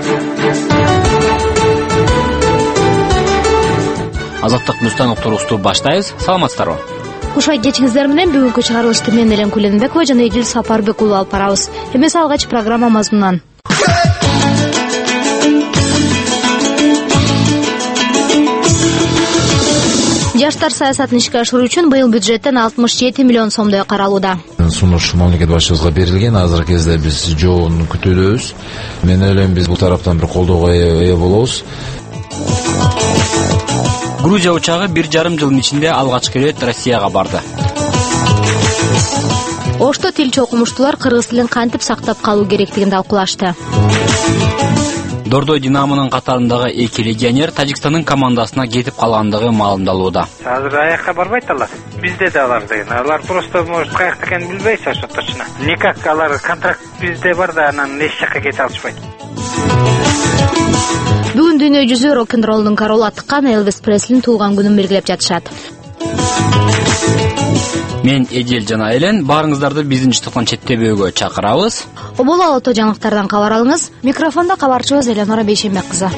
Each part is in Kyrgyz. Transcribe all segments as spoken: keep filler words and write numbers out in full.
Азаттык Мустан уктуруусу баштайбыз. Саламатсыздарбы? Кушай кечиңиздер менен бүгүнкү чыгарылышты мен Элен Куленбекова жана Эдил Сапарбек уулу алып барабыз. Эмес алгач программа мазмунунан. Жаштар саясатын ишке ашыруу үчүн быйыл бюджеттен алтымыш жети миллион сомдой каралууда. Сунуш мамлекет башчыбызга берилген. Азыркы кезде биз жообун күтүүбүз. Мен ойлойм биз бул тараптан бир колдоого ээ болобуз. Грузия учагы бир жарым жылдын ичинде алгачкы рет Россияга барды. Ошто тилчи окумуштуулар кыргыз тилин кантип сактап калуу керектигин талкуулашты. Дордой Динамонун катарындагы эки легионер Тажикстандын командасына кетип калгандыгы маалымдалууда. Азыр аякка барбайт алар. Бизде да алар деген. Алар просто может каякта экенин билбейт ошо точно. Никак алар контракт бизде бар да анан эч жакка кете алышпайт. Бүгүн дүйнө жүзү рок-н-роллдун королу аттыккан Элвис Преслин туулган күнүн белгилеп жатышат. Мен Эдил жана Элен баарыңыздарды биздин жыштыктан четтебөөгө чакырабыз. Обол алото жаңылыктардан кабар алыңыз. Микрофондо кабарчыбыз Эленора Бейшенбек кызы.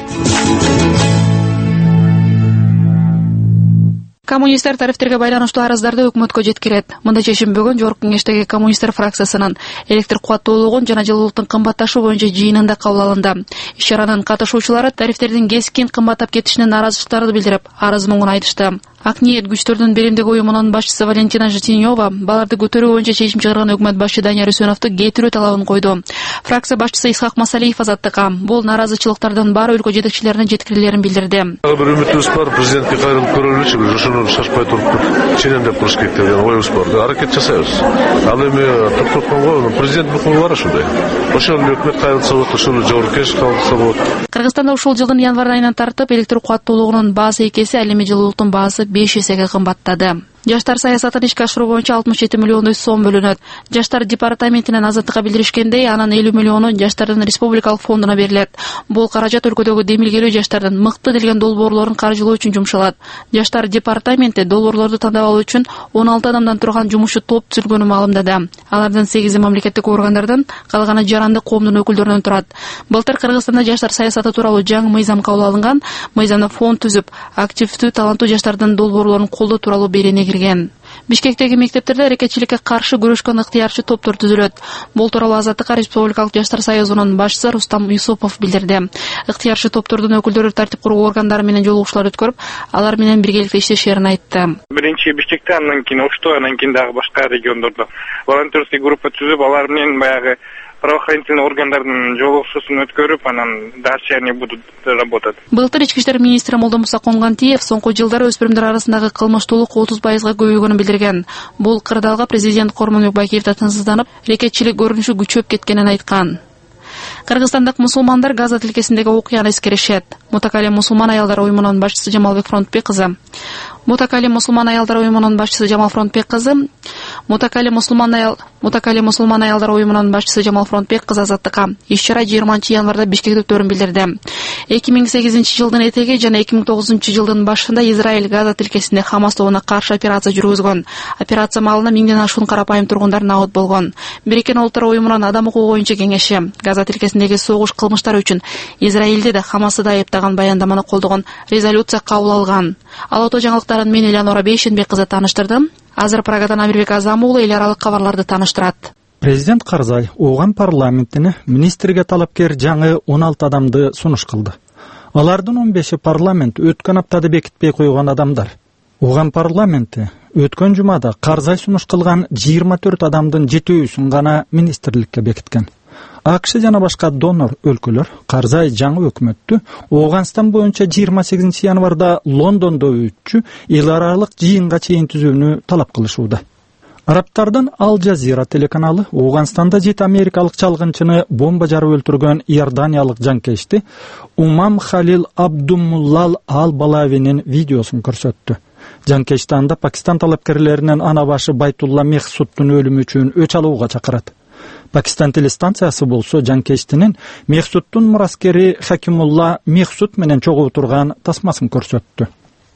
Коммунисттер тарифтерге байланыштуу арыздарды өкмөткө жеткирет. Мында чечим бүгүн Жогорку Кеңештеги коммунисттер фракциясынын электр кубаттуулугун жана жылуулуктун кымбатташуу боюнча жыйынында кабыл алынды. Иш-чаранын катышуучулары тарифтердин кескин кымбаттап кетишине нааразычылыктарды билдирип, арыз муңун айтышты. Ак ниет күчтөрдүн биримдиги уюмунун башчысы Валентина Житиньова баларды көтөрүү боюнча чечим чыгарган өкмөт башчы Данияр Үсөновду кетирүү талабын койду. Фракция башчысы Исхак Масалиев азаттыкка бул нааразычылыктардын баары өлкө жетекчилерине жеткирилерин билдирди. Бир үмүтүбүз бар, президентке кайрылып көрөлүчү, ошону шашпай туруп ченемдеп коюш керек деген оюбуз бар. Аракет жасайбыз. Ал эми токтотконго президент букму бар ошондой. Ошол өкмөт кайрылса болот, ошол жогорку кеңеш кайрылса болот. Кыргызстанда ушул жылдын январ айынан тартып электр кубаттуулугунун баасы эки эсе, ал эми жылуулуктун баасы беш эсеге кымбаттады. Жаштар саясатын ишке ашыруу боюнча алтымыш жети миллиондой сом бөлүнөт. Жаштар департаментинен азаттыкка билдиришкендей, анын элүү миллиону жаштардын республикалык фондуна берилет. Бул каражат өлкөдөгү демилгелүү жаштардын мыкты делген долбоорлорун каржылоо үчүн жумшалат. Жаштар департаменти долбоорлорду тандап алуу үчүн он алты адамдан турган жумушчу топ түзүлгөнүн маалымдады. Алардын сегизи мамлекеттик органдардан, калганы жарандык коомдун өкүлдөрүнөн турат. Былтыр Кыргызстанда жаштар саясаты тууралуу жаңы мыйзам кабыл алынган. Мыйзамда фонд түзүп, активдүү, таланттуу жаштардын долбоорлорун колдоо тууралуу берене кирген. Бишкектеги мектептерде аракетчиликке каршы күрөшкөн ыктыярчы топтор түзүлөт. Бул тууралуу Азаттыкка Республикалык жаштар союзунун башчысы Рустам Юсупов билдирди. Ыктыярчы топтордун өкүлдөрү тартип куруу органдары менен жолугушуулар өткөрүп, алар менен биргеликте иштешерин айтты. Биринчи Бишкекте, андан кийин Ошто, андан кийин дагы башка региондордо волонтерский группа түзүп, алар менен баягы правоохранительный органдардын жолугушуусун өткөрүп, анан дальше они будут работать. Былтыр ички иштер министри Молдомуса Конгантиев соңку жылдары өспүрүмдөр арасындагы кылмыштуулук отуз пайызга көбөйгөнүн билдирген. Бул кырдаалга президент Кормонбек Бакиев да тынчсызданып, рекетчилик көрүнүшү күчөп кеткенин айткан. Кыргызстандык мусулмандар Газа тилкесиндеги окуяны эскеришет. Мутакали мусулман аялдар уюмунун башчысы Жамалбек Фронтбек кызы. Мутакали мусулман аялдар уюмунун башчысы Жамал Фронтбек кызы. Мутакали мусулман аял Мутакали мусулман аялдар уюмунун башчысы Жамал Фронтбек кызы азаттыкка иш-чара жыйырманчы январда Бишкекте өтөөрүн билдирди. эки миң сегизинчи жылдын этеги жана эки миң тогузунчу жылдын башында Израиль Газа тилкесинде Хамас тобуна каршы операция жүргүзгөн. Операция маалында миңден ашуун карапайым тургундар набыт болгон. Бириккен Улуттар уюмунун адам укугу боюнча кеңеши Газа тилкесиндеги согуш кылмыштары үчүн Израилде да Хамасты да айыптаган баяндаманы колдогон резолюция кабыл алган. Алото жаңылыктарын мен Эленора Бейшенбек кызы тааныштырдым. Азыр Прагадан Амирбек Азам уулу эл аралык кабарларды тааныштырат. Президент Карзай оған парламентini министрге талапкер жаңы он алты адамды сунуш кылды. Алардын он беши парламент өткөн аптада бекитпей койгон адамдар. Оған парламенти өткөн жумада Карзай сунуш кылган жыйырма төрт адамдын жетөөсүн гана министрликке бекиткен. АКШ жана башка донор өлкөлөр Карзай жаңы өкмөттү Ооганстан боюнча жыйырма сегизинчи январда Лондондо өтчү эл аралык жыйынга чейин түзүүнү талап кылышууда. Арабтардын Ал Жазира телеканалы Ооганстанда жети америкалык чалгынчыны бомба жарып өлтүргөн иорданиялык жанкечти Умам Халил Абдумуллал Ал-Балавинин видеосун көрсөттү. Жанкечти анда Пакистан талапкерлеринен ана башы Байтулла Мехсудтун өлүмү үчүн өч алууга чакырат. Пакистан телестанциясы болсо жанкечтинин Мехсудтун мураскери Хакимулла Мехсуд менен чогуу турган тасмасын көрсөттү.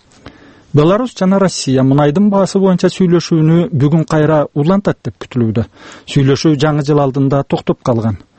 Беларусь жана Россия мунайдын баасы боюнча сүйлөшүүнү бүгүн кайра улантат деп күтүлүүдө. Сүйлөшүү жаңы жыл алдында токтоп калган.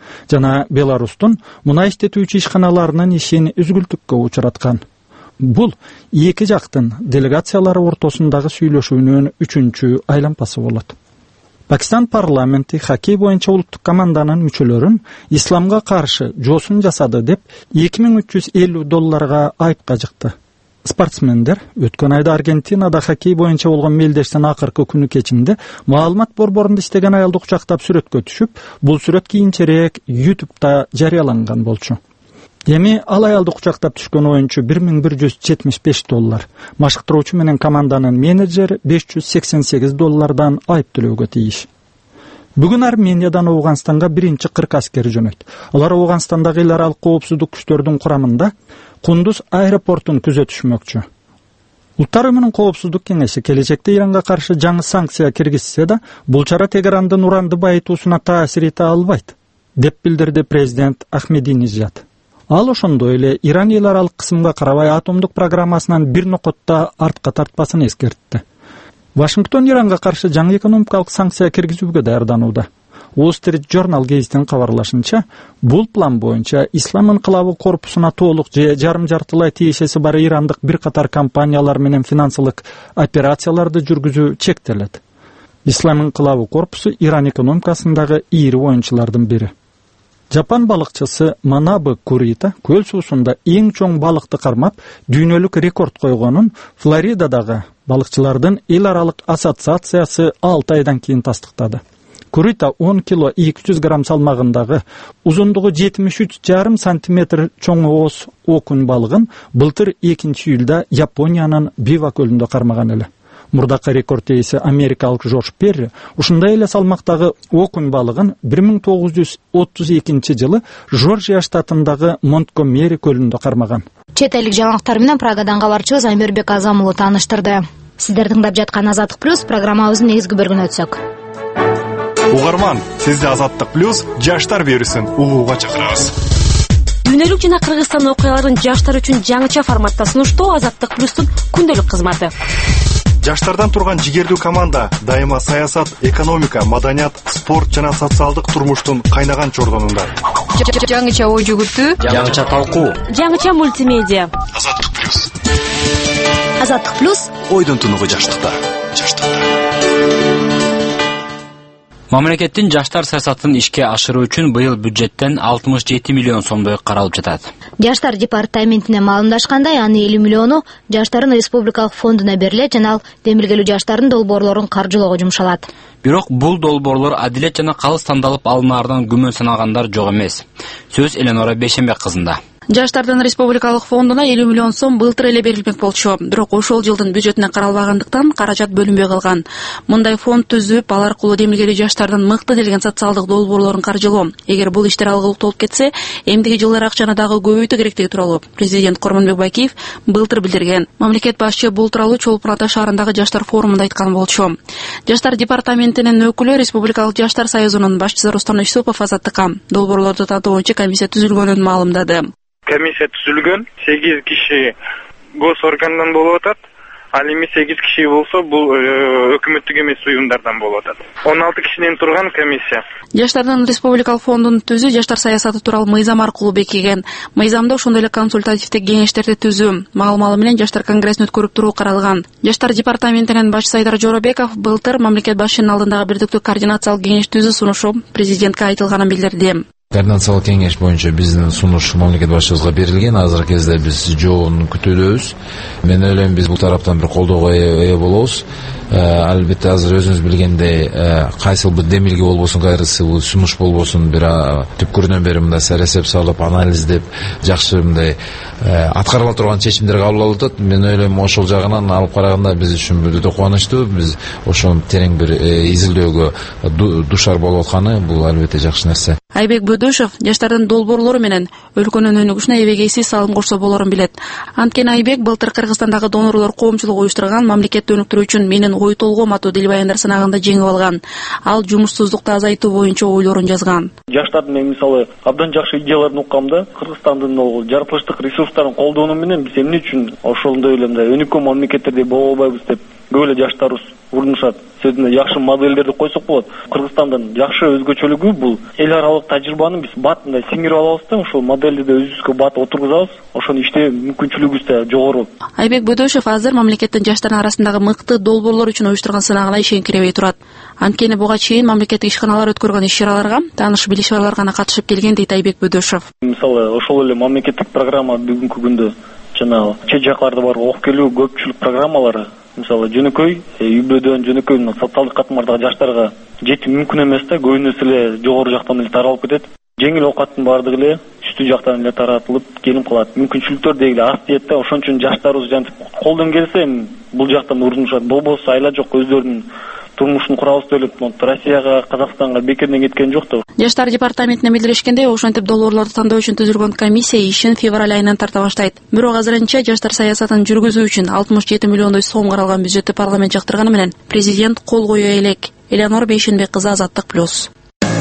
жана Беларустун мунай иштетүүчү ишканаларынын ишин үзгүлтүккө учураткан. Бул эки жактын делегациялары ортосундагы сүйлөшүүнүн үчүнчү айлампасы болот. Пакистан парламенти хоккей боюнча улуттук команданын мүчөлөрүн исламга каршы жоосун жасады деп эки миң үч жүз элүү долларга айыпка жыкты. Спортсмендер өткөн айда Аргентинада хоккей боюнча болгон мелдештин акыркы күнү кечинде маалымат борборунда иштеген аялды кучактап сүрөткө түшүп, бул сүрөт кийинчерээк ютубта жарыяланган болчу. Эми ал аялды кучактап түшкөн оюнчу бир миң бир жүз жетимиш беш доллар, машыктыруучу менен команданын менеджери беш жүз сексен сегиз доллардан айып төлөөгө тийиш. Бүгүн Армениядан Ауганстанга биринчи кырк аскер жөнөйт. Алар Ауганстандагы эл аралык коопсуздук күчтөрдүн курамында Кундуз аэропортун күзөтүшмөкчү. Улуттар Уюмунун коопсуздук кеңеши келечекте Иранга каршы жаңы санкция киргизсе да, бул чара Тегерандын уранды байытуусуна таасир эте албайт, деп билдирди президент Ахмединежад. Ал ошондой эле Иран эл аралык кысымга карабай атомдук программасынан бир нокотто артка тартпасын эскертти. Вашингтон Иранга каршы жаңы экономикалык санкция киргизүүгө даярданууда. Wall Street Journal гезитинин кабарлашынча, бул план боюнча Ислам инкылабы корпусуна толук же жарым жартылай тиешеси бар ирандык бир катар компаниялар менен финансылык операцияларды жүргүзүү чектелет. Ислам инкылабы корпусу Иран экономикасындагы ийри оюнчулардын бири. Жапан балыкчысы Манабы Курита көл суусунда эң чоң балыкты кармап, дүйнөлүк рекорд койгонун Флоридадагы балыкчылардын эл аралык ассоциациясы алты айдан кийин тастыктады. Курита он кило эки жүз грамм салмагындагы, узундугу жетимиш үч жарым сантиметр чоң ооз окунь балыгын былтыр экинчи июлда Япониянын Бива көлүндө кармаган эле. Мурдакы рекорд ээси америкалык Джордж Перри ушундай эле салмактагы окунь балыгын бир миң тогуз жүз отуз экинчи жылы Жоржия штатындагы Монтгомери көлүндө кармаган. Чет элдик жаңылыктар менен Прагадан кабарчыбыз Аймирбек Азам уулу тааныштырды. Сиздер тыңдап жаткан Азаттык плюс программабыздын негизги бөлүгүнө өтсөк. Угарман, сизди Азаттык плюс жаштар берүүсүн угууга чакырабыз. Дүйнөлүк жана Кыргызстан окуяларын жаштар үчүн жаңыча форматта сунуштоо Азаттык плюстун күндөлүк кызматы. Жаштардан турган жигердүү команда дайыма саясат, экономика, маданият, спорт жана социалдык турмуштун кайнаган чордонунда. Жаңыча ой жүгүртүү, жаңыча талкуу, жаңыча мультимедиа. Азаттык плюс. Азаттык плюс Ойдун тунугу жаштыкта. Жаштыкта. Мамлекеттин жаштар саясатын ишке ашыруу үчүн быйыл бюджеттен алтымыш жети миллион сомдой каралып жатат. Жаштар департаментине маалымдашкандай, анын элүү миллиону жаштардын республикалык фондуна берилет жана ал демилгелүү жаштардын долбоорлорун каржылоого жумшалат. Бирок бул долбоорлор адилет жана калыс тандалып алынаардан күмөн санагандар жок эмес. Сөз Эленора Бейшембек кызында. Жаштардын республикалык фондуна элүү миллион сом былтыр эле берилмек болчу. Бирок ошол жылдын бюджетине каралбагандыктан каражат бөлүнбөй калган. Мындай фонд түзүп, алар аркылуу демилгелүү жаштардын мыкты делген социалдык долбоорлорун каржылоо. Эгер бул иштер алгылыктуу болуп кетсе, эмдиги жылдары акчаны дагы көбөйтүү керектиги тууралуу президент Кормонбек Бакиев былтыр билдирген. Мамлекет башчы бул тууралуу Чолпон Ата шаарындагы жаштар форумунда айткан болчу. Жаштар департаментинин өкүлү Республикалык жаштар союзунун башчысы Рустам Исупов Азаттыкка долбоорлорду тартуу боюнча комиссия түзүлгөнүн маалымдады. Комиссия түзүлгөн, сегиз киши гос органдан болуп атат. Ал эми сегиз киши болсо бул өкмөттүк эмес уюмдардан болуп атат. он алты кишиден турган комиссия. Жаштардын республикалык фондун түзүү жаштар саясаты тууралуу мыйзам аркылуу бекиген. Мыйзамда ошондой эле консультативдик кеңештерди түзүү, маалымалы менен жаштар конгрессин өткөрүп туруу каралган. Жаштар департаментинин башчысы Айдар Жоробеков былтыр мамлекет башчынын алдындагы бирдиктүү координациялык кеңеш түзүү сунушу президентке айтылганын билдирди. Координациялык кеңеш боюнча биздин сунуш мамлекет башчыбызга берилген. Азыркы кезде биз жообун күтүүбүз. Мен ойлойм, биз бул тараптан бир колдоого ээ болобуз. Албетте азыр өзүңүз билгендей, кайсыл бир демилге болбосун, кайрысы бул сунуш болбосун, бир түпкүрүнөн бери мындай эсеп салып, анализдеп, жакшы мындай аткарыла турган чечимдер кабыл алып атат. Мен ойлойм, ошол жагынан алып караганда биз үчүн өтө кубанычтуу. Биз ошол терең бир изилдөөгө душар болуп атканы бул албетте жакшы нерсе. Айбек Бөдөшев жаштардын долбоорлору менен өлкөнүн өнүгүшүнө эбегейсиз салым кошсо болорун билет. Анткени Айбек былтыр Кыргызстандагы донорлор коомчулугу уюштурган мамлекетти өнүктүрүү үчүн менин ой толгоом аттуу дилбаяндар сынагында жеңип алган. Ал жумушсуздукту азайтуу боюнча ойлорун жазган. Жаштардын мен мисалы абдан жакшы идеяларын уккамда, Кыргызстандын жаратылыштык ресурстарын колдонуу менен биз эмне үчүн ошондой эле өнүккөн мамлекеттерде боло албайбыз деп көп эле жаштарыбыз урунушат. Сөзүнө жакшы моделдерди койсок болот. Кыргызстандын жакшы өзгөчөлүгү бул эл аралык тажрыйбаны биз бат мындай сиңирип алабыз да, ошол моделди да өзүбүзгө бат отургузабыз. Ошону иштөө мүмкүнчүлүгүбүз да жогору. Айбек Бөдөшев азыр мамлекеттин жаштардын арасындагы мыкты долбоорлор үчүн уюштурган сынагына ишенкиребей турат. Анткени буга чейин мамлекеттик ишканалар өткөргөн иш-чараларга тааныш билиширлер гана катышып келген дейт Айбек Бөдөшев. Мисалы, ошол эле мамлекеттик программа бүгүнкү күндө жанагы чет жакларда бар окуп келүү көпчүлүк программалары, мисалы жөнөкөй үй бүлөдөн жөнөкөй социалдык катмардагы жаштарга жетүү мүмкүн эмес да, көбүнөсү эле жогору жактан эле таралып кетет. Жеңил оокаттын баардыгы эле үстү жактан эле таратылып келип калат. Мүмкүнчүлүктөр дегиле аз тиет да, ошон үчүн жаштарыбыз жантип колдон келсе бул жактан урунушат. Болбосо айла жок өздөрүнүн турмушун курабыз деп элеп Россияга, Казакстанга бекерден кеткен жок да. Жаштар департаментине билдиришкендей, ошентип долбоорлорду тандоо үчүн түзүлгөн комиссия ишин февраль айынан тарта баштайт. Бирок азырынча жаштар саясатын жүргүзүү үчүн алтымыш жети миллиондой сом каралган бюджетти парламент жактырганы менен президент кол кое элек. Элеонора Бейшенбек кызы, Азаттык плюс.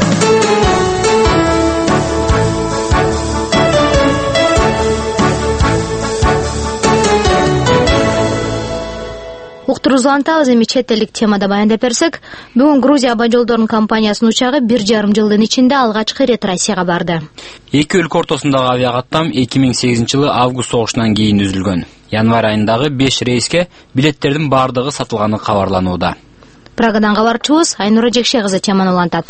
Уктурууңузду улантабыз. Эми чет элдик темада баяндап берсек, бүгүн Грузия аба жолдорунун компаниясынын учагы бир жарым жылдын ичинде алгачкы ирет Россияга барды. Эки өлкө ортосундагы авиакаттам эки миң сегизинчи жылы август согушунан кийин үзүлгөн. Январь айындагы беш рейске билеттердин бардыгы сатылганы кабарланууда. Прагадан кабарчыбыз Айнура Жекше кызы теманы улантат.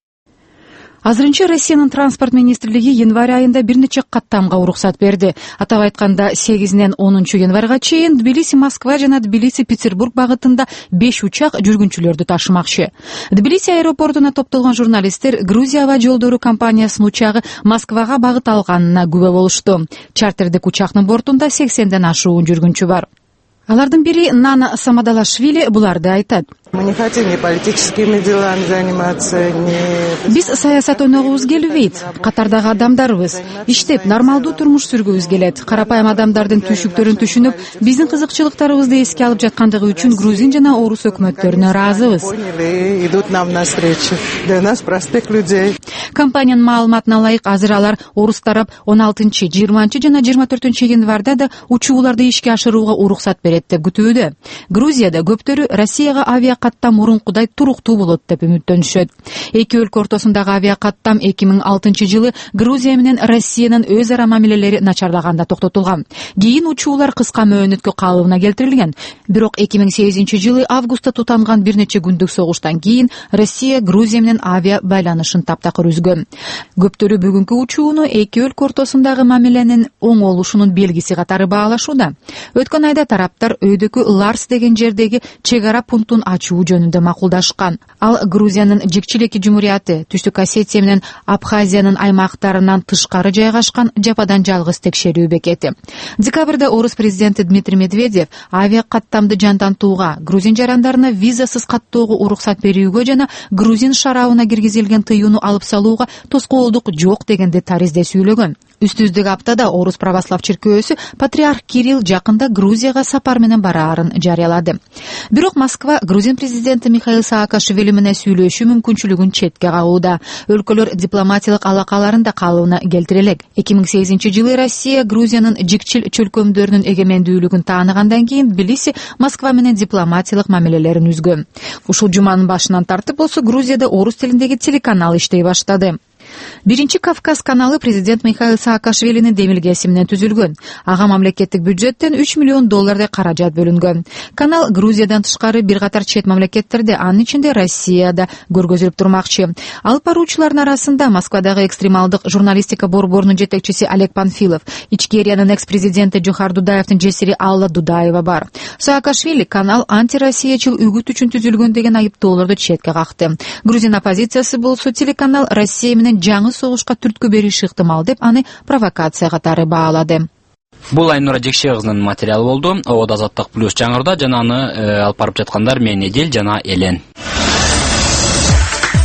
Азырынча Россиянын транспорт министрлиги январь айында бир нече каттамга уруксат берди. Атап айтканда сегизинен онунчу январга чейин Тбилиси Москва жана Тбилиси Петербург багытында беш учак жүргүнчүлөрдү ташымакчы. Тбилиси аэропортуна топтолгон журналисттер Грузия аба жолдору компаниясынын учагы Москвага багыт алганына күбө болушту. Чартердик учактын бортунда сексенден ашуун жүргүнчү бар. Алардын бири Нана Самадалашвили буларды айтат. Мы не хотим ни политическими делами заниматься, ни... Биз саясат өнөгүбүз келбейт. Катардагы адамдарбыз. Иштеп, нормалдуу турмуш сүргүбүз келет. Карапайым адамдардын түйшүктөрүн түшүнүп, биздин кызыкчылыктарыбызды эске алып жаткандыгы үчүн грузин жана орус өкмөттөрүнө ыраазыбыз. Идут нам навстречу. Для нас простых людей. Компаниянын маалыматына ылайык, азыр алар орус тарап он алтынчы, жыйырманчы жана жыйырма төртүнчү январда да учууларды ишке ашырууга уруксат берет деп күтүүдө. Грузияда көптөрү Россияга авиакаттам мурункудай туруктуу болот деп үмүттөнүшөт. Эки өлкө ортосундагы авиакаттам эки миң алтынчы жылы Грузия менен Россиянын өз ара мамилелери начарлаганда токтотулган. Кийин учуулар кыска мөөнөткө калыбына келтирилген. Бирок эки миң сегизинчи жылы августта тутанган бир нече күндүк согуштан кийин Россия Грузия менен авиа байланышын таптакыр үзгөн. Көптөрү бүгүнкү учууну эки өлкө ортосундагы мамиленин оңолушунун белгиси катары баалашууда. Өткөн айда тараптар өйдөкү Ларс деген жердеги чек ара пунктун ачуу жөнүндө макулдашкан. Ал Грузиянын Жекчилеки Жумурияты, Түштүк Осетия менен Абхазиянын аймактарынан тышкары жайгашкан жападан жалгыз текшерүү бекети. Декабрда орус президенти Дмитрий Медведев авиакаттамды жандантууга, грузин жарандарына визасыз каттоого уруксат берүүгө жана грузин шарабына киргизилген тыюуну алып салууга тоскоолдук жок дегенди таризде сүйлөгөн. Үстүздүк аптада орус православ чиркөөсү патриарх Кирилл жакында Грузияга сапар менен бараарын жарыялады. Бирок Москва грузин президенти Михаил Саакашвили менен сүйлөшүү мүмкүнчүлүгүн четке кагууда. Өлкөлөр дипломатиялык алакаларын да калыбына келтире элек. эки миң сегизинчи жылы Россия Грузиянын жикчил чөлкөмдөрүнүн эгемендүүлүгүн тааныгандан кийин Тбилиси Москва менен дипломатиялык мамилелерин үзгөн. Ушул жуманын башынан тартып болсо Грузияда орус тилиндеги телеканал иштей баштады. Биринчи Кавказ каналы президент Михаил Саакашвилинин демилгеси менен түзүлгөн. Ага мамлекеттик бюджеттен үч миллион доллардай каражат бөлүнгөн. Канал Грузиядан тышкары бир катар чет мамлекеттерде, анын ичинде Россияда көргөзүлүп турмакчы. Алып баруучулардын арасында Москвадагы экстремалдык журналистика борборунун жетекчиси Олег Панфилов, Ичкериянын экс-президенти Жохар Дудаевдин жесири Алла Дудаева бар. Саакашвили канал антироссиячыл үгүт үчүн түзүлгөн деген айыптоолорду четке какты. Грузин оппозициясы болсо телеканал Россия менен жаңы согушка түрткү бериши ыктымал деп аны провокация катары баалады. Бул Айнура Жекше кызынын материалы болду. Обода Азаттык плюс жаңырда жана аны алып барып жаткандар мен Эдил жана Элен.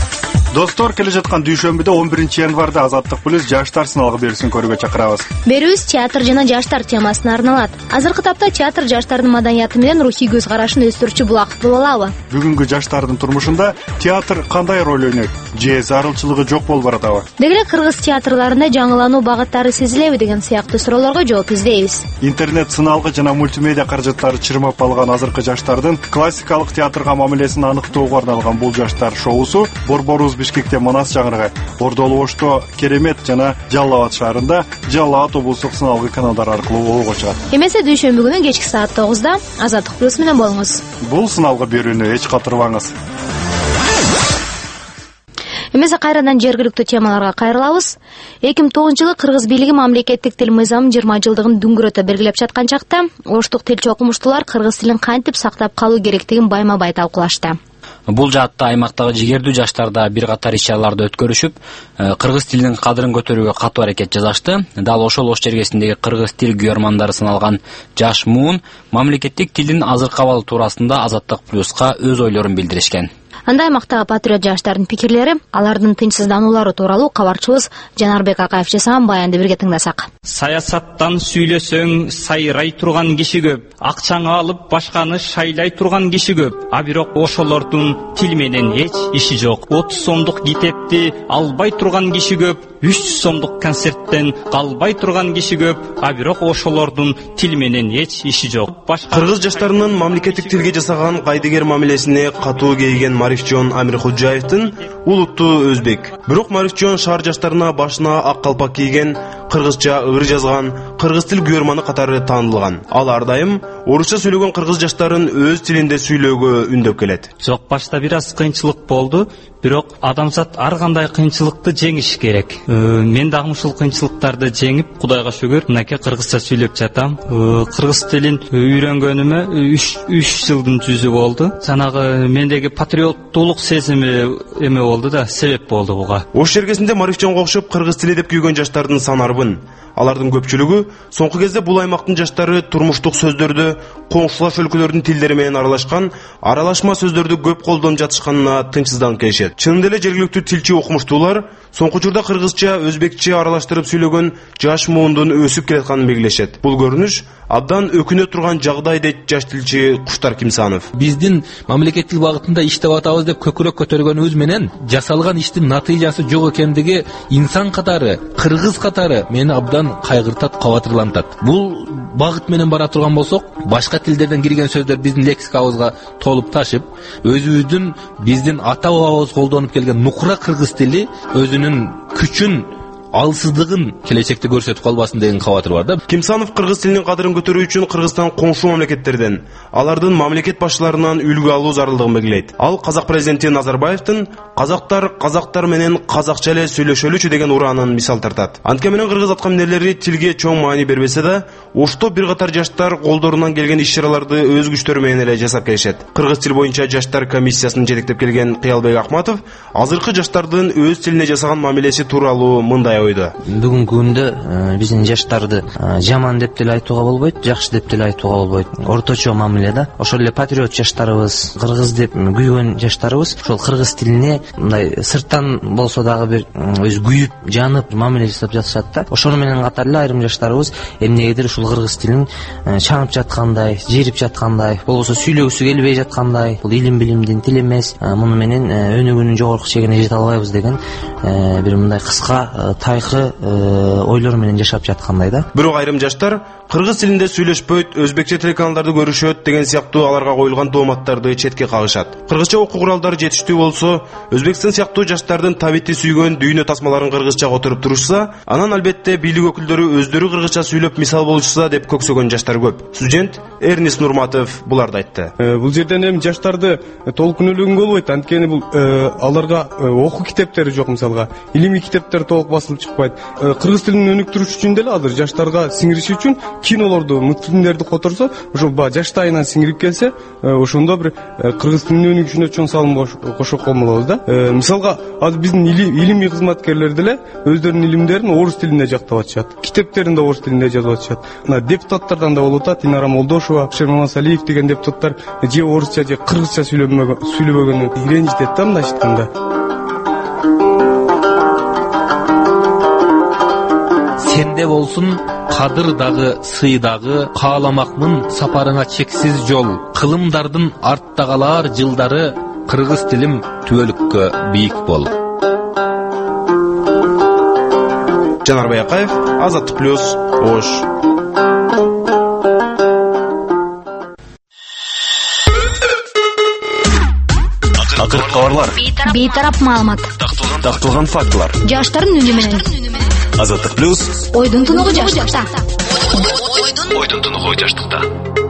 Достор, келе жаткан дүйшөмбүдө он биринчи январда Азаттык плюс жаштар сыналгы берүүсүн көрүүгө чакырабыз. Берүүбүз театр жана жаштар темасына арналат. Азыркы тапта театр жаштардын маданияты менен рухий көз карашын өстүрүүчү булак боло алабы? Бүгүнкү жаштардын турмушунда театр кандай роль ойнойт? Же зарылчылыгы жок болуп баратабы? Деги эле кыргыз театрларында жаңылануу багыттары сезилеби деген сыяктуу суроолорго жооп издейбиз. Интернет сыналгы жана мультимедиа каражаттары чырмап алган азыркы жаштардын классикалык театрга мамилесин аныктоого арналган бул жаштар шоусу Борборубуз Бишкекте Манас жаңыргай, Ордолу Ошто, Керемет жана Жалал Абад шаарында Жалал Абад облустук сыналгы каналдар аркылуу огого чыгат. Эмесе дүйшөмбү күнү кечки саат тогузда Азаттык плюс менен болуңуз. Бул сыналгы берүүнү эч калтырбаңыз. Эмесе кайрадан жергиликтүү темаларга кайрылабыз. эки миң тогузунчу жылы кыргыз бийлиги мамлекеттик тил мыйзамынын жыйырма жылдыгын дүңгүрөтө белгилеп жаткан чакта оштук тилчи окумуштуулар кыргыз тилин кантип сактап калуу керектигин байма-бай талкуулашты. Бул жаатта аймактагы жигердүү жаштарда бир катар иш-чараларды өткөрүшүп, кыргыз тилинин кадырын көтөрүүгө катуу аракет жасашты. Дал ошол ош чергесиндеги кыргыз тил күйөрмандары сыналган Жаш Муун мамлекеттик тилдин азыркы абалы туурасында Азаттык плюска өз ойлорун билдиришкен. Анда аймактагы патриот жаштардын пикирлери, алардын тынчсыздануулары тууралуу кабарчыбыз Жанарбек Акаев жасаган баянды бирге тыңдасак. Саясаттан сүйлөсөң сайрай турган киши көп, акчаңы алып башканы шайлай турган киши көп, а бирок ошолордун тил менен эч иши жок. отуз сомдук китепти албай турган киши көп, үч жүз сомдук концерттен калбай турган киши көп, а бирок ошолордун тил менен эч иши жок. Кыргыз жаштарынын мамлекеттик тилге жасаган кайдыгер мамилесине катуу кейген Марифжон Амирхуджаевдин улуттуу өзбек. Бирок Марифжон шаар жаштарына башына ак калпак кийген, кыргызча ыр жазган, кыргыз тил күйөрманы катары таанылган. Ал ар дайым орусча сүйлөгөн кыргыз жаштарын өз тилинде сүйлөөгө үндөп келет. Жок, башта бир аз кыйынчылык болду, бирок адамзат ар кандай кыйынчылыкты жеңиш керек. Мен дагы ушул кыйынчылыктарды жеңип, Кудайга шүгүр, мынакей кыргызча сүйлөп жатам. Кыргыз тилин үйрөнгөнүмө үч жылдын жүзү болду. Жанагы мендеги патриоттуулук сезими эме болду да, себеп болду буга. Ош чергесинде Марифжонго окшоп кыргыз тили деп күйгөн жаштардын саны арбын. Алардын көпчүлүгү соңку кезде бул аймактын жаштары турмуштук сөздөрдү коңшулаш өлкөлөрдүн тилдери менен аралашкан, аралашма сөздөрдү көп колдонуп жатышканына тынчсызданып келишет. Чынында эле жергиликтүү тилчи окумуштуулар соңку учурда кыргызча, өзбекче аралаштырып сүйлөгөн Жаш Муундун өсүп келатканын белгилешет. Бул көрүнүш абдан өкүнө турган жагдай дейт жаш тилчи Куштар Кимсанов. Биздин мамлекеттик багытында иштеп атабыз деп көкүрөк көтөргөнүбүз менен жасалган иштин натыйжасы жок экендиги инсан катары, кыргыз катары мени абдан кайгыртат, кабатырлантат. Бул багыт менен бара турган болсок, башка тилдерден кирген сөздөр биздин лексикабызга толуп ташып, өзүбүздүн биздин ата бабабыз колдонуп келген нукура кыргыз тили өзүнүн күчүн, алсыздыгын келечекте көрсөтүп калбасын деген кабатыр бар да. Кимсанов кыргыз тилинин кадырын көтөрүү үчүн Кыргызстан коңшу мамлекеттерден, алардын мамлекет башчыларынан үлгү алуу зарылдыгын белгилейт. Ал казак президенти Назарбаевдин казактар казактар менен казакча эле сүйлөшөлүчү деген ураанын мисал тартат. Антке менен кыргыз аткаминерлери тилге чоң маани бербесе да, Ошто бир катар жаштар колдорунан келген иш-чараларды өз күчтөрү менен эле жасап келишет. Кыргыз тил боюнча жаштар комиссиясын жетектеп келген Кыялбек Ахматов азыркы жаштардын өз тилине жасаган мамилеси тууралуу мындай ойдо. Бүгүнкү күндө биздин жаштарды жаман деп деле айтууга болбойт, жакшы деп деле айтууга болбойт. Орточо мамиле да. Ошол эле патриот жаштарыбыз, кыргыз деп күйгөн жаштарыбыз ошол кыргыз тилине мындай сырттан болсо дагы бир өз күйүп, жанып мамиле жасап жатышат да. Ошону менен катар эле айрым жаштарыбыз эмнегедир ушул кыргыз тилин чаңып жаткандай, жерип жаткандай, болбосо сүйлөгүсү келбей жаткандай, бул илим билимдин тил эмес, муну менен өнүгүүнүн жогорку чегине жете албайбыз деген бир мындай кыска тайкы ойлор менен жашап жаткандай да. Бирок айрым жаштар кыргыз тилинде сүйлөшпөйт, өзбекче телеканалдарды көрүшөт деген сыяктуу аларга коюлган тооматтарды четке кагышат. Кыргызча окуу куралдары жетиштүү болсо, Өзбекстан сыяктуу жаштардын табити сүйгөн дүйнө тасмаларын кыргызча которуп турушса, анан албетте бийлик өкүлдөрү өздөрү кыргызча сүйлөп мисал болушса деп көксөгөн жаштар көп. Студент Эрнис Нурматов буларды айтты. Бул жерден эми жаштарды толук күнөөлөгөнгө болбойт, анткени бул аларга окуу китептери жок, мисалга илимий китептер толук басылып чыкпайт. Кыргыз тилин өнүктүрүш үчүн деле азыр жаштарга сиңириш үчүн кинолорду, мультфильмдерди которсо, ошо жаштайынан сиңирип келсе, ошондо бир кыргыз тилинин өнүгүшүнө чоң салым кошо колмолобуз да. Мисалга азыр биздин илимий кызматкерлер деле өздөрүнүн илимдерин орус тилинде жактап атышат. Китептерин да орус тилинде жазып атышат. Мына депутаттардан да болуп атат, Динара Молдошева, Шер Мамасалиев деген депутаттар же орусча же кыргызча сүйлөбөгөнү иренжитет да мындай айтканда. сенде болсун кадыр дагы сый дагы, кааламакмын сапарыңа чексиз жол, кылымдардын артта калар жылдары, кыргыз тилим түбөлүккө бийик бол. Жанар Баякаев, Азаттык плюс, Ош. Акыркы кабарлар, бейтарап маалымат, такталган фактылар, жаштардын үнү менен. Азаттык плюс, Ойдун тунугу жаштыкта. Ойдун тунугу жаштыкта.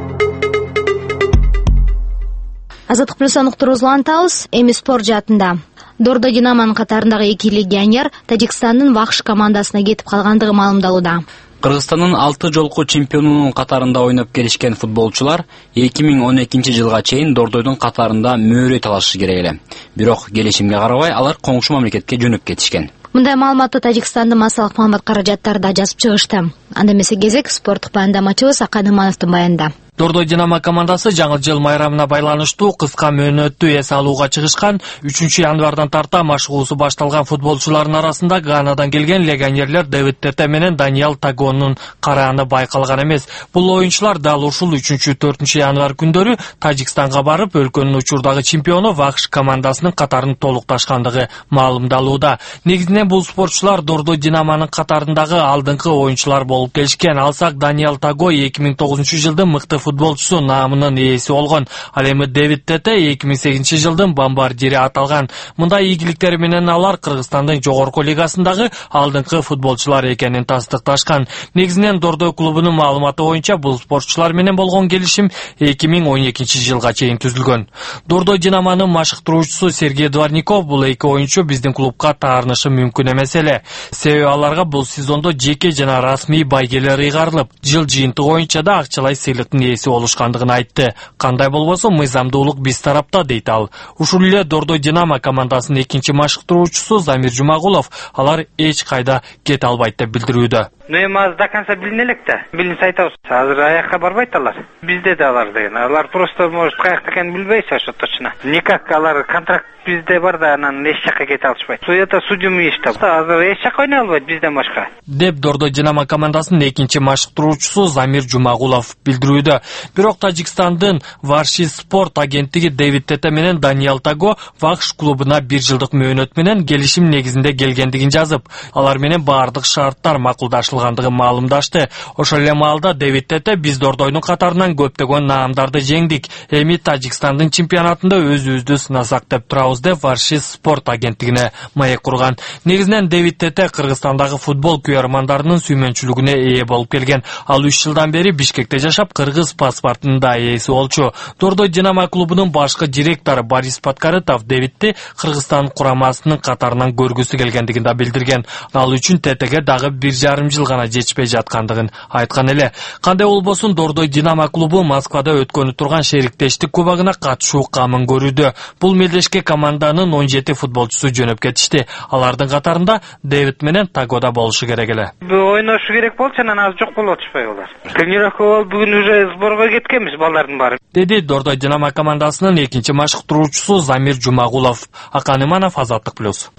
Азаттык плюс уктурубузду улантабыз. Эми спорт жаатында. Дордо Динамонун катарындагы эки легионер Тажикстандын Вахш командасына кетип калгандыгы маалымдалууда. Кыргызстандын алты жолку чемпионунун катарында ойноп келишкен футболчулар эки миң он экинчи жылга чейин Дордойдун катарында мөөрөй талашышы керек эле. Бирок келишимге карабай алар коңшу мамлекетке жөнөп кетишкен. Мындай маалыматты Тажикстандын массалык маалымат каражаттарында жазып чыгышты. Анда эмесе кезек спорттук баяндамачыбыз Акан Имановдун баянында. Дордо Динамо командасы жаңы жыл майрамына байланыштуу кыска мөөнөттүү эс алууга чыгышкан. үчүнчү январдан тарта машыгуусу башталган футболчулардын арасында Ганадан келген легионерлер Дэвид Тете менен Даниэл Тагонун карааны байкалган эмес. Бул оюнчулар дал ушул үчүнчү төртүнчү январ күндөрү Тажикстанга барып, өлкөнүн учурдагы чемпиону Вахш командасынын катарын толукташкандыгы маалымдалууда. Негизинен бул спортчулар Дордо Динамонун катарындагы алдыңкы оюнчулар болуп келишкен. Алсак Даниэл Таго эки миң тогузунчу жылдын мыкты футболчусу наамынын ээси болгон. Ал эми Дэвид Тете эки миң сегизинчи жылдын бомбардири аталган. Мындай ийгиликтери менен алар Кыргызстандын жогорку лигасындагы алдыңкы футболчулар экенин тастыкташкан. Негизинен Дордой клубунун маалыматы боюнча бул спортчулар менен болгон келишим эки миң он экинчи жылга чейин түзүлгөн. Дордой Динамонун машыктыруучусу Сергей Дворников бул эки оюнчу биздин клубка таарынышы мүмкүн эмес эле. Себеби аларга бул сезондо жеке жана расмий байгелер ыйгарылып, жыл жыйынтыгы боюнча да акчалай сыйлыктын ээси болушкандыгын айтты. Кандай болбосо мыйзамдуулук биз тарапта дейт ал. Ушул эле Дордой Динамо командасынын экинчи машыктыруучусу Замир Жумагулов алар эч кайда кете албайт деп билдирүүдө. Ну эми аз до конца билине элек да. Билинсе айтабыз. Азыр аякка барбайт алар. Бизде да алар деген. Алар просто может каякта экенин билбейбиз ошо точно. Никак алар контракт бизде бар да анан эч жакка кете алышпайт. Это судьямый иш да. Азыр эч жакка ойной албайт бизден башка. Деп Дордой Динамо командасынын экинчи машыктыруучусу Замир Жумагулов билдирүүдө. Бирок Тажикстандын Варши спорт агенттиги Дэвид Тете менен Даниэл Таго Вахш клубуна бир жылдык мөөнөт менен келишим негизинде келгендигин жазып, алар менен баардык шарттар макулдашылгандыгын маалымдашты. Ошол эле маалда Дэвид Тете биз Дордойдун катарынан көптөгөн наамдарды жеңдик. Эми Тажикстандын чемпионатында өзүбүздү сынасак деп турабыз деп Варши спорт агенттигине маек курган. Негизинен Дэвид Тете Кыргызстандагы футбол күйөрмандарынын сүймөнчүлүгүнө ээ болуп келген. Ал үч жылдан бери Бишкекте жашап, кыргыз паспортунун да ээси болчу. Дордой Динамо клубунун башкы директору Борис Подкорытов Дэвидти Кыргызстан курамасынын катарынан көргүсү келгендигин да билдирген. Ал үчүн Тетеге дагы бир жарым жыл гана жетишпей жаткандыгын айткан эле. Кандай болбосун Дордой Динамо клубу Москвада өткөнү турган шериктештик кубогуна катышуу камын көрүүдө. Бул мелдешке команданын он жети футболчусу жөнөп кетишти. Алардын катарында Дэвид менен Тагода болушу керек эле. Ойношу керек болчу, анан аз жок болуп атышпай алар. Тренировка болуп бүгүн уже сборго кеткенбиз балдардын баары. Деди Дордой Динамо командасынын экинчи машыктыруучусу Замир Жумагулов. Акан Иманов, Азаттык плюс.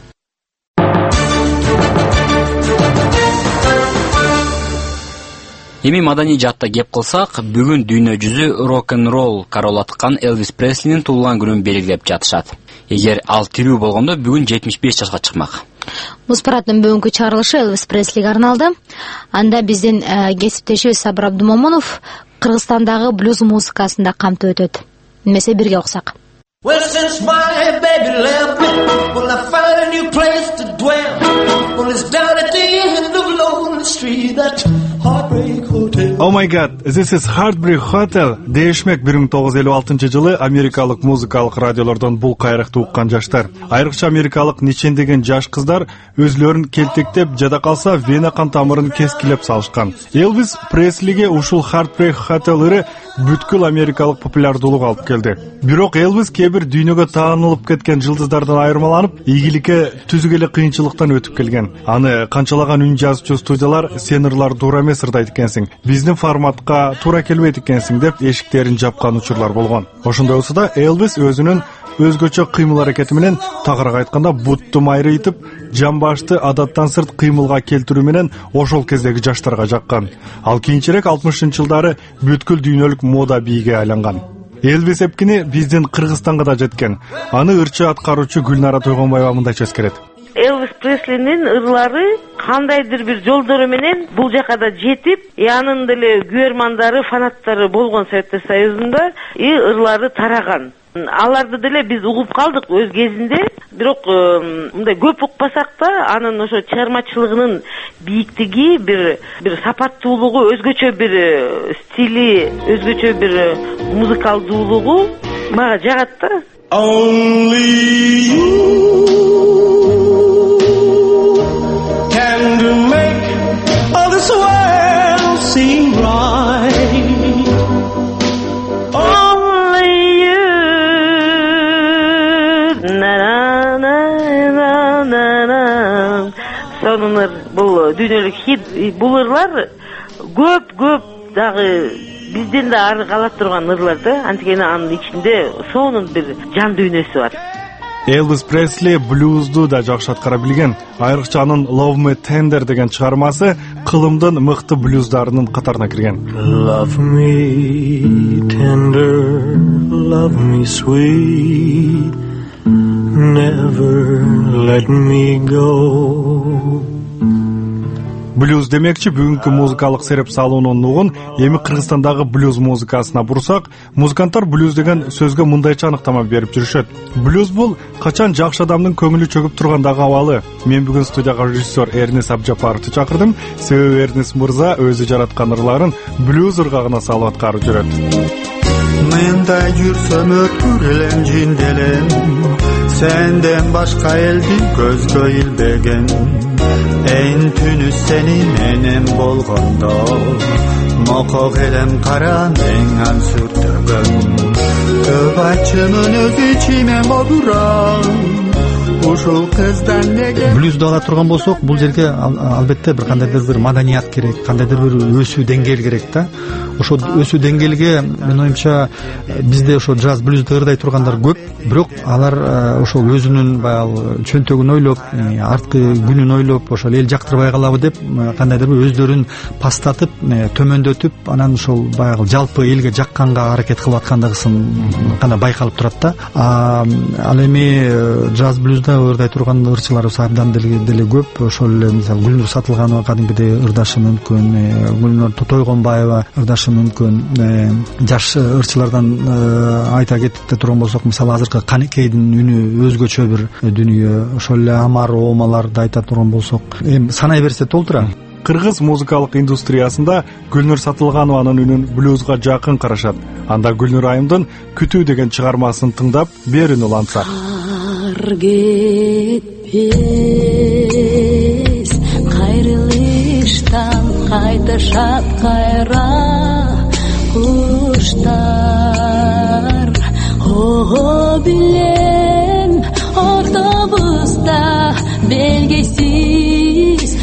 Эми маданий жаатта кеп кылсак, бүгүн дүйнө жүзү рок-н-ролл королаткан Элвис Преслинин туулган күнүн белгилеп жатышат. Эгер ал тирүү болгондо бүгүн жетимиш беш жашка чыкмак. Муспараттын бүгүнкү чыгарылышы Элвис Преслиге арналды. Анда биздин кесиптешибиз Сабыр Абдумомунов Кыргызстандагы блюз музыкасында камтып өтөт. Эмесе бирге окусак. Well, since my baby left me, well, I found a new place to dwell. Well, it's down at the end of Lonely Street, that Heartbreak Hotel. Oh my God, this is Heartbreak Hotel. Дешмек бир миң тогуз жүз элүү алтынчы жылы америкалык музыкалык радиолордон бул кайрыкты уккан жаштар. Айрыкча америкалык ничендеген жаш кыздар өзлөрүн келтектеп, жада калса вена кан тамырын кескилеп салышкан. Элвис Преслиге ушул Heartbreak Hotel ыры бүткүл америкалык популярдуулук алып келди. Бирок Элвис бир дүйнөгө таанылып кеткен жылдыздардан айырмаланып, ийгиликке түзүк эле кыйынчылыктан өтүп келген. Аны канчалаган үн жазуучу, студиялар радиолар сен ырлар туура эмес ырдайт экенсиң, биздин форматка туура келбейт экенсиң деп эшиктерин жапкан учурлар болгон. Ошондой болсо да Элвис өзүнүн өзгөчө кыймыл аракети менен, тагыраак айтканда, бутту майрыйтып, жамбашты адаттан сырт кыймылга келтирүү менен ошол кездеги жаштарга жаккан. Ал кийинчерээк алтымышынчы жылдары бүткүл дүйнөлүк мода бийге айланган. Элвис эпкини биздин Кыргызстанга да жеткен. Аны ырчы аткаруучу Гүлнара Тойгонбаева мындайча эскерет. Элвис Преслинин ырлары кандайдыр бир жолдору менен бул жака да жетип, анын деле күйөрмандары, фанаттары болгон Советтер Союзунда и ырлары тараган. Аларды деле биз угуп калдык өз кезинде, бирок мындай көп укпасак да, анын ошо чыгармачылыгынын бийиктиги, бир бир сапаттуулугу, өзгөчө бир стили, өзгөчө бир музыкалдуулугу мага жагат да. Only you can make all this world seem right. Only you. Na na na na na. Сонун бул дүйнөлүк хит, бул ырлар көп көп дагы бизден да ары кала турган ырлар да, анткени анын ичинде сонун бир жан дүйнөсү бар. Элвис Пресли блюзду да жакшы аткара билген. Айрыкча анын Love Me Tender деген чыгармасы кылымдын мыкты блюздарынын катарына кирген. Love me tender, love me sweet, never let me go. Блюз демекчи бүгүнкү музыкалык сереп салуунун нугун эми Кыргызстандагы блюз музыкасына бурсак, музыканттар блюз деген сөзгө мындайча аныктама берип жүрүшөт. Блюз бул качан жакшы адамдын көңүлү чөгүп тургандагы абалы. Мен бүгүн студияга режиссер Эрнис Абжапаровду чакырдым. Себеби Эрнис мырза өзү жараткан ырларын блюз ыргагына салып аткарып жүрөт. Мында жүрсөм өткүрүлем жинделем, сенден башка элди көзгө илбеген. Эн түнү сени менен болгондо, мокок элем кара меңан сүртөгөн. Көбачынын өзү ичиме модурам. Ушул кыздан неге блюзду ала турган болсок, бул жерге албетте бир кандайдыр бир маданият керек, кандайдыр бир өсүү деңгээл керек да. Ошо өсүү деңгээлге мен оюмча бизде ошо джаз блюзду ырдай тургандар көп, бирок алар ошол өзүнүн баягы чөнтөгүн ойлоп, арткы күнүн ойлоп, ошол эл жактырбай калабы деп кандайдыр бир өздөрүн пастатып, төмөндөтүп, анан ошол баягы жалпы элге жакканга аракет кылып аткандыгысын гана байкалып турат да. Ал эми джаз блюзда ырдай турган ырчыларыбыз абдан деле көп. Ошол эле мисалы Гүлнур Сатылганова кадимкидей ырдашы мүмкүн, Гүлнур Тойгонбаева ырдашы мүмкүн. Жаш ырчылардан айта кетип турган болсок, мисалы азыркы Канекейдин үнү өзгөчө бир дүнүйө. Ошол эле Амар Омаларды айта турган болсок, эми санай берсе толтура. Кыргыз музыкалык индустриясында Гүлнур Сатылганованын үнүн блюзга жакын карашат. Анда Гүлнур айымдын Күтүү деген чыгармасын тыңдап, берүүнү улантсак. Кетпес кайрылыштан кайтышат кайра куштар. О билем автобуста белгисиз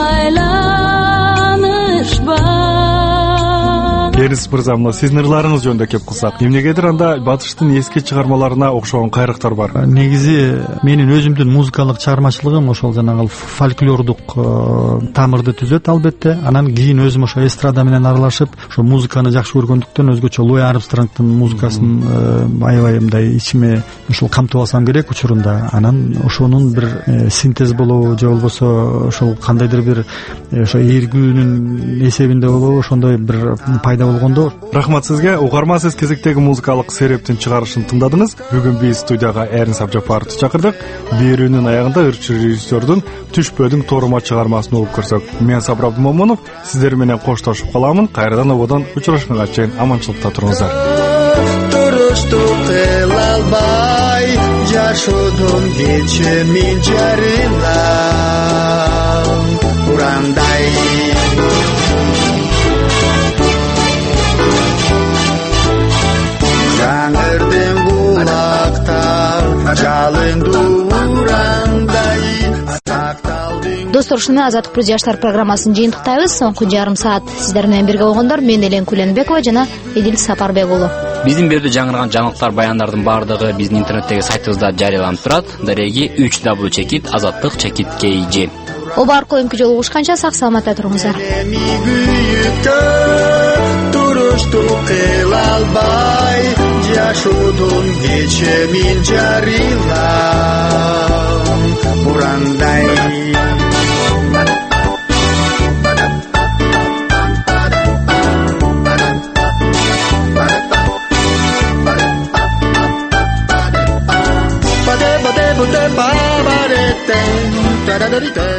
байланыш бар. Эрис мырза, мына сиздин ырларыңыз жөнүндө кеп кылсак, эмнегедир анда батыштын эски чыгармаларына окшогон кайрыктар бар. Негизи менин өзүмдүн музыкалык чыгармачылыгым ошол жанагы фольклордук тамырды түзөт албетте. Анан кийин өзүм ошо эстрада менен аралашып, ошо музыканы жакшы көргөндүктөн өзгөчө Луи Армстронгдун музыкасын аябай мындай ичиме ошол камтып алсам керек учурунда. Анан ошонун бир синтез болобу же болбосо ошол кандайдыр бир ошо эргүүнүн эсебинде болобу, ошондой бир пайда болгондо. Рахмат сизге. Угарма, сиз кезектеги музыкалык серептин чыгарышын тыңдадыңыз. Бүгүн биз студияга Эрнис Абжапаровду чакырдык. Берүүнүн аягында ырчы режиссердун Түшпөдүң торума чыгармасын угуп көрсөк. Мен Сабыр Абдымомунов сиздер менен коштошуп каламын. Кайрадан ободон учурашканга чейин аманчылыкта туруңуздар. Туруштук кыла албай, жашоодун кечимин жарыла урандай. Жаңырдың булакта жалынды урандай сакталдың. достор, ушуну менен Азаттык плюс жаштар программасын жыйынтыктайбыз. Соңку жарым саат сиздер менен бирге болгондор мен Элен Куленбекова жана Эдил Сапарбек уулу. Биздин берүүдө жаңырган жаңылыктар, баяндардын баардыгы биздин интернеттеги сайтыбызда жарыяланып турат. Дареги үч дабл ю чекит азаттык чекит кей жи. Оба аркылуу өңкү жолу угушканча сак саламатта туруңуздар. Туруштук кыла албай, жашоодон кече миң жарыйлам бурандай. Bade bade bade ba ba de ten, da da da da.